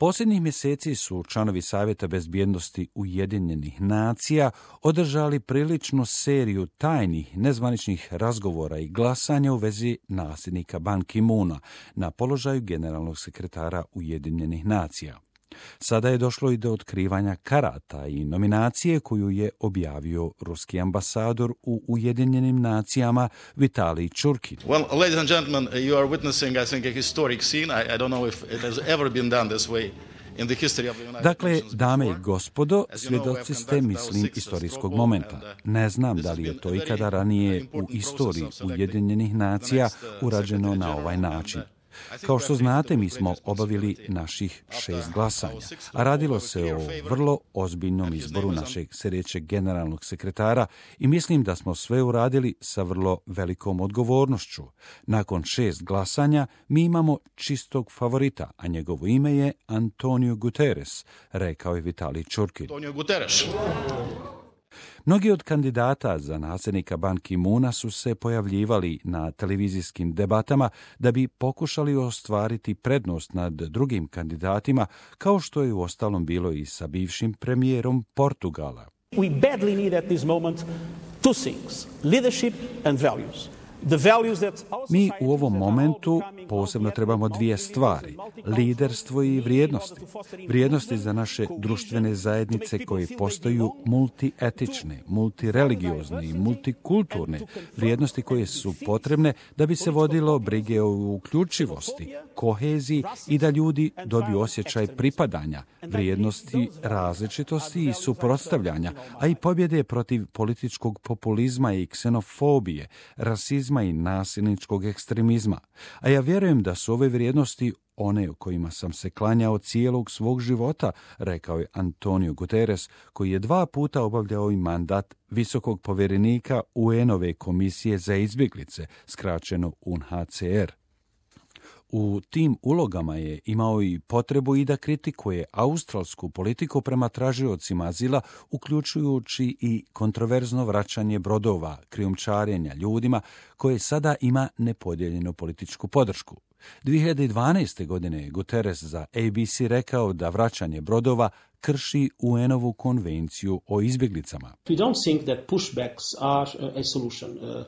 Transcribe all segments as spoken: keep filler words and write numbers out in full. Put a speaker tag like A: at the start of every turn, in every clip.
A: Posljednjih mjeseci su članovi Savjeta bezbjednosti Ujedinjenih nacija održali priličnu seriju tajnih, nezvaničnih razgovora i glasanja u vezi nasljednika Ban Ki-moona na položaju generalnog sekretara Ujedinjenih nacija. Sada je došlo i do otkrivanja karata i nominacije koju je objavio ruski ambasador u Ujedinjenim nacijama Vitalij Churkin.
B: Well, ladies and gentlemen, you are witnessing, I think, a historic scene. I, I don't know if it has ever been done this way.
A: Dakle, dame i gospodo, svjedoci ste, mislim, istorijskog momenta. Ne znam da li je to ikada ranije u istoriji Ujedinjenih nacija urađeno na ovaj način. Kao što znate, mi smo obavili naših šest glasanja, a radilo se o vrlo ozbiljnom izboru našeg sljedećeg generalnog sekretara i mislim da smo sve uradili sa vrlo velikom odgovornošću. Nakon šest glasanja mi imamo čistog favorita, a njegovo ime je Antonio Guterres, rekao je Vitalij Churkin.
B: Antonio Guterres.
A: Mnogi od kandidata za nasljednika Ban Ki-moona su se pojavljivali na televizijskim debatama da bi pokušali ostvariti prednost nad drugim kandidatima, kao što je uostalom bilo i sa bivšim premijerom Portugala.
C: We badly need at this moment two things: leadership and values.
A: Mi u ovom momentu posebno trebamo dvije stvari, liderstvo i vrijednosti. Vrijednosti za naše društvene zajednice koje postaju multietične, multireligiozne i multikulturne, vrijednosti koje su potrebne da bi se vodilo brige o uključivosti, koheziji i da ljudi dobiju osjećaj pripadanja, vrijednosti različitosti i suprotstavljanja, a i pobjede protiv političkog populizma i ksenofobije, rasizma i nasilničkog ekstremizma. A ja vjerujem da su ove vrijednosti one o kojima sam se klanjao cijelog svog života, rekao je Antonio Guterres, koji je dva puta obavljao i mandat visokog povjerenika U N-ove komisije za izbjeglice, skraćeno U N H C R. U tim ulogama je imao i potrebu i da kritikuje australsku politiku prema tražiocima azila, uključujući i kontroverzno vraćanje brodova, krijumčarenja ljudima, koje sada ima nepodijeljenu političku podršku. dvije hiljade dvanaeste. godine je Guterres za A B C rekao da vraćanje brodova krši U N-ovu konvenciju o izbjeglicama.
C: We don't think that pushbacks are a solution. Uh...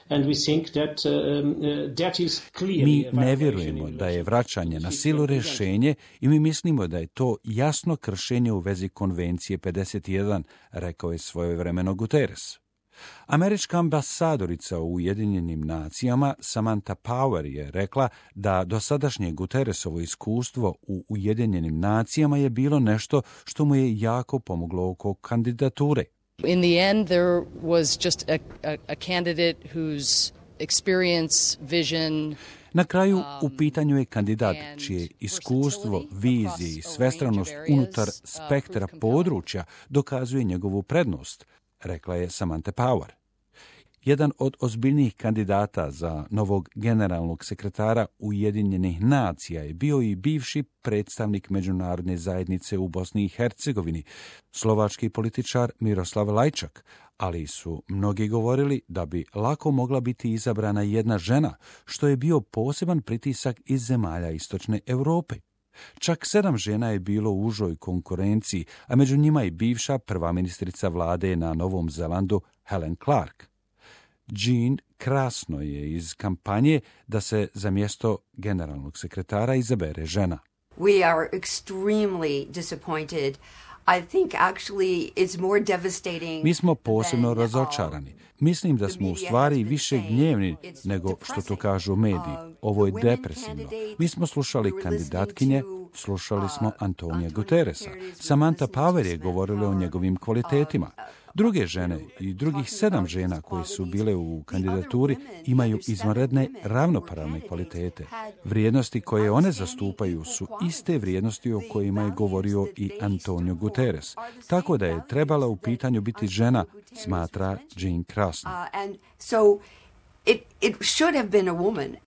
A: Mi ne vjerujemo da je vraćanje na silu rješenje i mi mislimo da je to jasno kršenje u vezi konvencije pedeset jedan, rekao je svojevremeno Guterres. Američka ambasadorica u Ujedinjenim nacijama Samantha Power je rekla da dosadašnje Guterresovo iskustvo u Ujedinjenim nacijama je bilo nešto što mu je jako pomoglo oko kandidature.
D: In the end, there was just a, a, a candidate whose experience, vision.
A: Na kraju, u pitanju je kandidat čije iskustvo, vizije i svestranost unutar spektra područja dokazuje njegovu prednost, rekla je Samantha Power. Jedan od ozbiljnijih kandidata za novog generalnog sekretara Ujedinjenih nacija je bio i bivši predstavnik međunarodne zajednice u Bosni i Hercegovini, slovački političar Miroslav Lajčak, ali su mnogi govorili da bi lako mogla biti izabrana jedna žena, što je bio poseban pritisak iz zemalja istočne Europe. Čak sedam žena je bilo u užoj konkurenciji, a među njima i bivša prva ministrica vlade na Novom Zelandu Helen Clark. Jean krasno je iz kampanje da se za mjesto generalnog sekretara izabere žena.
E: We are extremely disappointed. I think actually it's more devastating.
A: Mi smo posebno razočarani. Mislim da smo u stvari više gnjevni nego što to kažu mediji. Ovo je depresivno. Mi smo slušali kandidatkinje, slušali smo Antonija Guterresa. Samantha Power je govorila o njegovim kvalitetima. Druge žene i drugih sedam žena koje su bile u kandidaturi imaju izvanredne ravnopravne kvalitete. Vrijednosti koje one zastupaju su iste vrijednosti o kojima je govorio i Antonio Guterres. Tako da je trebala u pitanju biti žena, smatra Jean Krasno.